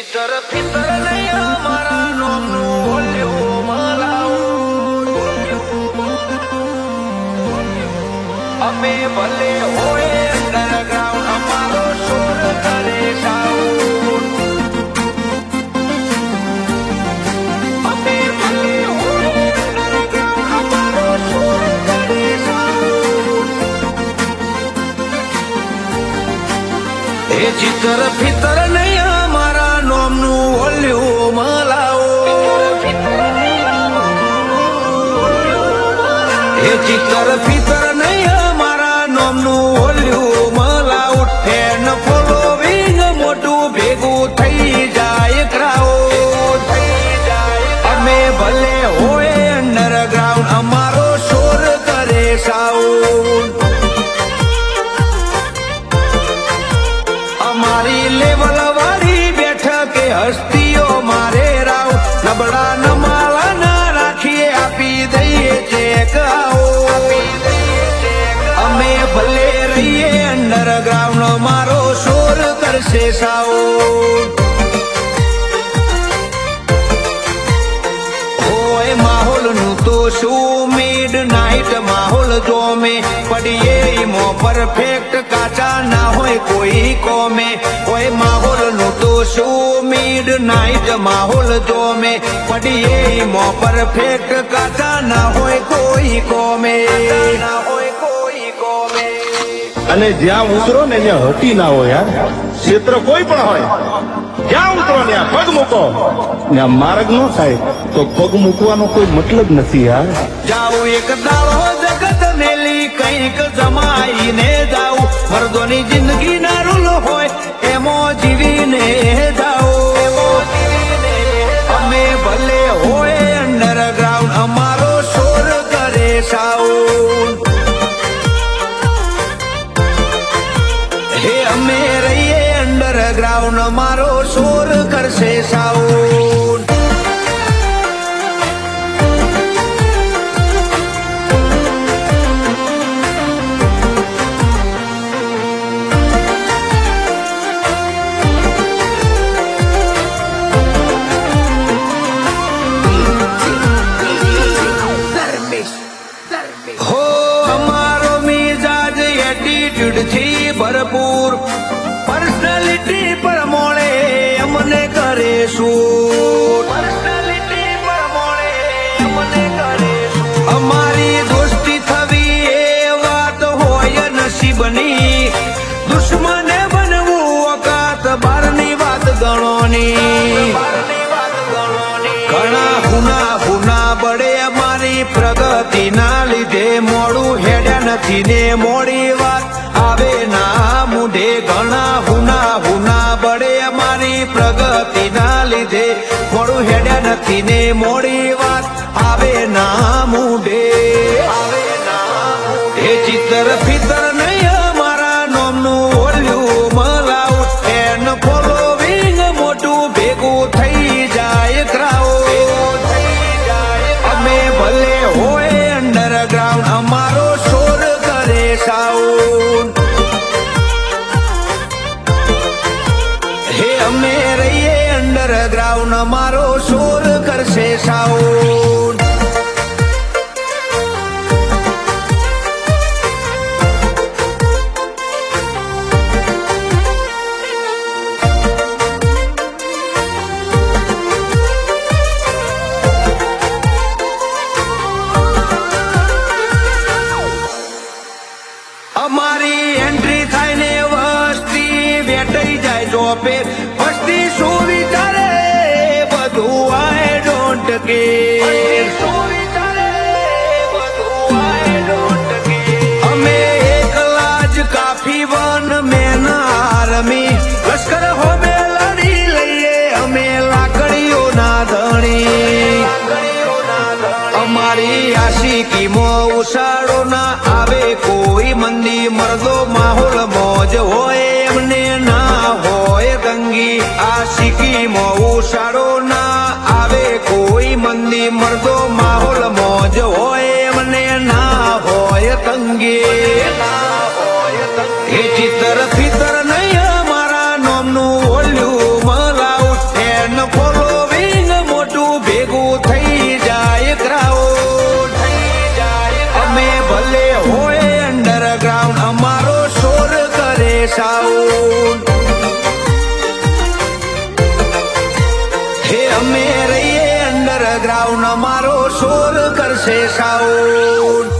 ચિત્ર ફિતર નહીં અમારા નોમનું બોલ્યું મલાવું અમે ભલે હોય અંડરગ્રાઉન્ડ અમારો શોર કરે સાઉન્ડ અમે ભલે હોય અંડરગ્રાઉન્ડ અમારો શોર કરે સાઉન્ડ એ ચિત્ર ફિતર નહીં અમારા નોમનું બોલ્યું મલાવો એ ચિત્ર ફિતર નહીં અમારા નોમનું બોલ્યું મલાઉ ફેન ફોલોવિંગ મોટું ભેગું થઈ જાય ક્રાઉડ અમે ભલે હોય અંડરગ્રાઉન્ડ અમારો શોર કરે સાઉન્ડ અમારી લેવલ વાળી બેઠકે હસ્તીઓ મારે રાવ નબળા નમાલા ના રાખીએ આપી દઈએ ચેક આવો અમે ભલે રહીએ અંડરગ્રાઉન્ડ મારો શોર કરશે સાઉન્ડ હોય માહોલનું તો શું મિડ નાઇટ માહોલ જોમે પડીએ ઈમો પરફેક્ટ કાચા ના હોય કોઈ કોમે હોય માહોલનું તો શું મિડ નાઇટ માહોલ જોમે પડીએ ઈમો પરફેક્ટ કાચા ના હોય કોઈ કોમે અને જ્યાં ઉતરો ને ત્યાં હટી ના હોય યાર ક્ષેત્ર કોઈ પણ હોય જ્યાં ઉતરો ત્યાં પગ મૂકો ત્યાં માર્ગ ન થાય તો પગ મૂકવાનો કોઈ મતલબ નથી યાર જાઉં એક દાડો જગત મેલી કંઈક જમાઈને જાઉં મર્દોની જિંદગી ના રૂલ હોય એમો જીવીને જાઉં અમે ભલે હોય અંડરગ્રાઉન્ડ અમારો શોર કરે સાઉન્ડ હે અમે રહીએ અંડરગ્રાઉન્ડ મારો શોર કરશે સાઉન્ડ હો અમારો મિજાજ એટીટ્યુડ થી ભરપૂર પર્સનાલિટી પર મોળે અમને કરે શું પર્સનાલિટી પર મોળે અમને કરે શું અમારી દોસ્તી થવી એ વાત હોય નસીબની દુશ્મને બનવું ઓકાત બારની વાત ગણોની ઘણા હુના બળે અમારી પ્રગતિ ના લીધે મોડું હેડ્યા નથી ને મોડી વાત આવે ના મુઢે ઘણા હુના બળે અમારી પ્રગતિ ના લીધે મોડું હેડ્યા નથી ને મોડી વાત આવે ના મુઢે એ ચિત્ર ફિતર નહીં અમારા નોમનું બોલ્યું મલાઉ એન ફોલોવિંગ મોટું ભેગું થઈ જાય ક્રાઉડ અમે ભલે હોય અંડરગ્રાઉન્ડ અમારો શોર કરે સાઉન્ડ હે અમે રહીએ અંડરગ્રાઉન્ડ અમારો શોર કરશે સાઉન્ડ અમારી એન્ટ્રી થાય ને વસ્તી વેટાઈ જાય જોપે વસ્તી શું વિચારે બધું આઈ ડોન્ટ કેર અમે એકલા જ કાફી વન મેન આર્મી લશ્કર હોમે લડી લઈએ અમે લાકડીઓ ના ધણી અમારી આશિકીમાં ઉછાળો ના આવે કોઈ મંદી મરદો માહોલ મોજ હોય એમને ના હોય તંગી આશિકીમાં ઉછાળો ના આવે કોઈ મંદી મરદો માહોલ મોજ હોય એમને ના હોય તંગી એ ચિત્ર ફિતર નહીં અમારા નોમનું બોલ્યું મલાઉ છે સાઉન્ડ